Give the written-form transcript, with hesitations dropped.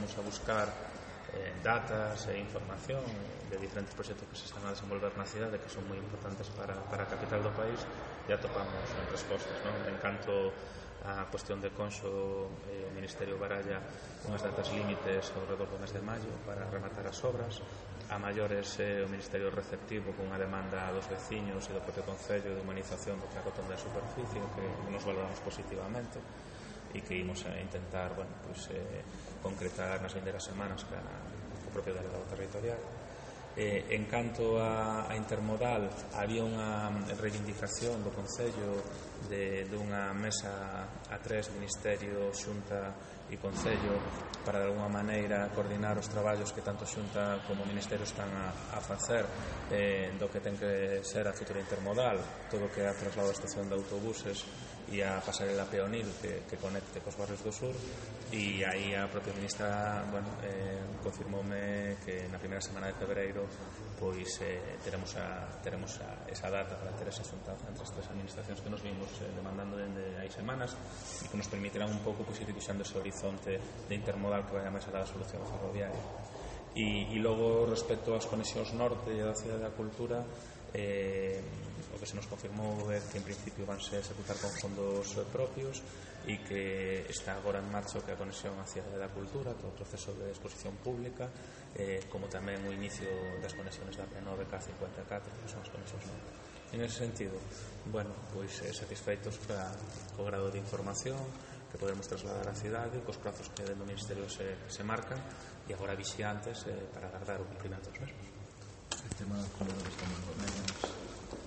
empezamos a buscar datas e información de diferentes proxectos que se están a desenvolver na cidade que son moi importantes para a capital do país e atopamos respostas, non? En canto a cuestión de Conxo, o Ministerio baralla unhas datas límites ao redor do mes de maio para rematar as obras. A maiores o Ministerio receptivo con unha demanda dos veciños e do propio Concello de humanización do que a rotonda de superficie que nos valoramos positivamente e que imos a intentar concretar nas vindeiras semanas co propio delegado territorial. En canto a intermodal, había unha reivindicación do Concello dunha mesa a tres, Ministerio, Xunta e Concello, para de alguma maneira coordinar os traballos que tanto Xunta como o Ministerio están a facer do que ten que ser a futura intermodal, todo o que é a traslado da estación de autobuses e a pasarela peonil que conecte cos barrios do sur, e aí a propia ministra confirmoume que na primeira semana de febreiro pois teremos esa data para ter esa xuntanza entre as tres administracións que nos vimos demandando dende hai semanas e que nos permitirán un pouco ir dibujando ese horizonte de intermodal que vai a máis alá da solución ferroviaria. E logo, respecto ás conexións norte e da Cidade da Cultura, o que se nos confirmou é que en principio vanse executar con fondos propios e que está agora en marcha o que é a conexión á Cidade da Cultura, todo o proceso de exposición pública, como tamén o inicio das conexiones da P9 K54, que son as conexións norte. En ese sentido, pois satisfeitos co grado de información que podemos trasladar á cidade, cos prazos que dentro do Ministerio se marcan e agora vixiantes para agardar o cumprimento dos mesmos. El tema de los comedores también,